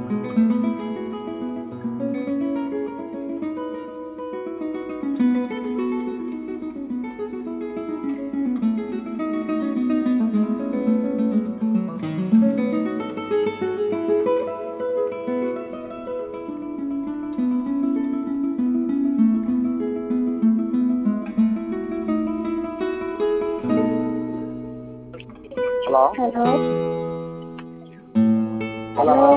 Hello hello hello hello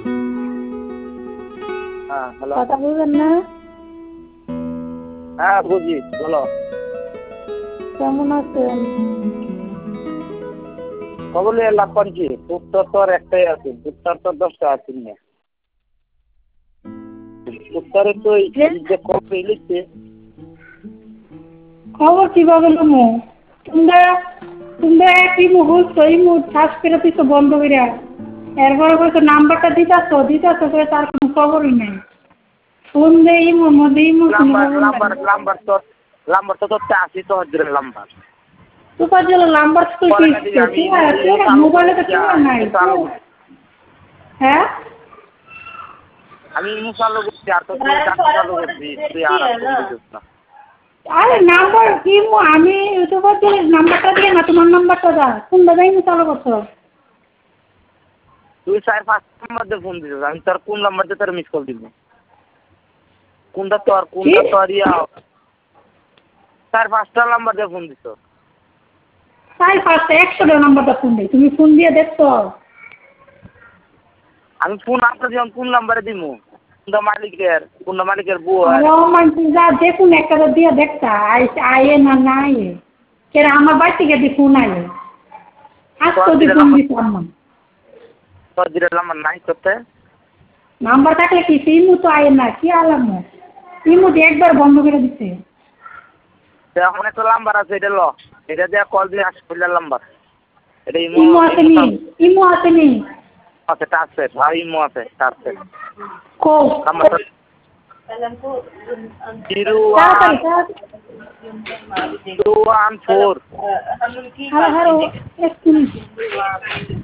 হ্যাঁ hello কথা বলবেন না? হ্যাঁ বুঝি বলো কেমন আছেন? কবলে লাভ করছি উত্তর তো আর একটাই আছে উত্তর তো 10টা আছে না উত্তরে তো যে কপি লিখছে খবর কিভাবে নেবো? তোমরা তোমরা একই মুহূর্ত এই মুহূর্ত শ্বাস করে দিচ্ছ বন্ধ করে এরপরে বলছো নাম্বারটা দিতেছ করে তার কোনো খবরই নেই। ফোন দেই মধ্যে লাম্বার তো তোর আসি তো হজরের লাম্বার সুপার জেলা নাম্বার তো মোবাইলে তো কেউ নাই। হ্যাঁ আমি মুসালো করছি আর তো তুই চালু করছি তুই আর না আরে নাম্বার কি আমি সুপার জেলার নাম্বারটা দিয়ে না তোমার নাম্বারটা দা কোনটা যাই চালু করছো তুই 4-5 নাম্বার দিয়ে ফোন দিছিস আমি তোর কোন নাম্বার দিয়ে তোর মিস কল দিব কোনটা তো আর ইয়া 4-5টা নাম্বার দিয়ে ফোন দিছ 4-5টা 100টা নাম্বারটা ফোন দেই তুমি ফোন দিয়ে দেখছো আমি ফোন আপনার যখন কোন নাম্বারে দিমু কোনটা মালিকের বউ যা দেখুন একটা দিয়ে দেখতা আয়ে না নাই কেন আমার বাড়ি থেকে দি ফোন আয়ে আজকে দি ফোন দিছি আমার তোর দিলে নাম্বার নাই করতে নাম্বার থাকলে কি সিমু তো আয়ে না কি আলাম সিমু দিয়ে একবার বন্ধ করে দিচ্ছে এখন একটা নাম্বার আছে এটা ল এটা দিয়ে কল দিয়ে আসলে নাম্বার এটা ইমো আসেনি আছে টাচের আর ইমো আছে টাচের কো নাম্বার 014 হ্যালো এক মিনিট